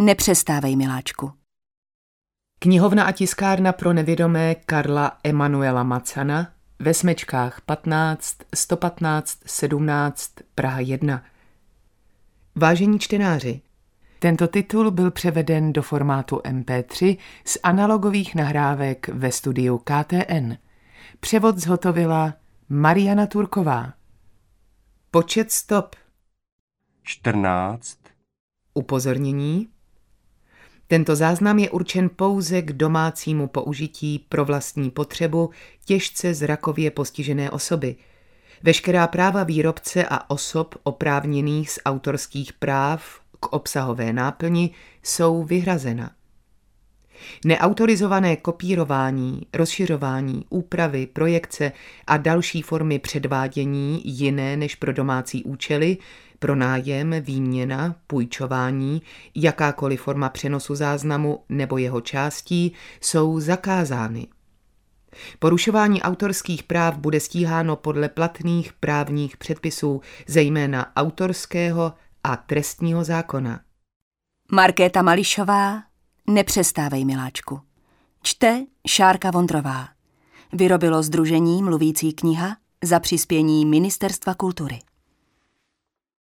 Nepřestávej, miláčku. Knihovna a tiskárna pro nevědomé Karla Emanuela Macana ve Smečkách 15 115 17 Praha 1. Vážení čtenáři, tento titul byl převeden do formátu MP3 z analogových nahrávek ve studiu KTN. Převod zhotovila Mariana Turková. Počet stop 14. Upozornění. Tento záznam je určen pouze k domácímu použití pro vlastní potřebu těžce zrakově postižené osoby. Veškerá práva výrobce a osob oprávněných z autorských práv k obsahové náplni jsou vyhrazena. Neautorizované kopírování, rozšiřování, úpravy, projekce a další formy předvádění jiné než pro domácí účely, pronájem, výměna, půjčování, jakákoliv forma přenosu záznamu nebo jeho částí jsou zakázány. Porušování autorských práv bude stíháno podle platných právních předpisů, zejména autorského a trestního zákona. Markéta Mališová, Nepřestávej, miláčku. Čte Šárka Vondrová. Vyrobilo sdružení Mluvící kniha za přispění Ministerstva kultury.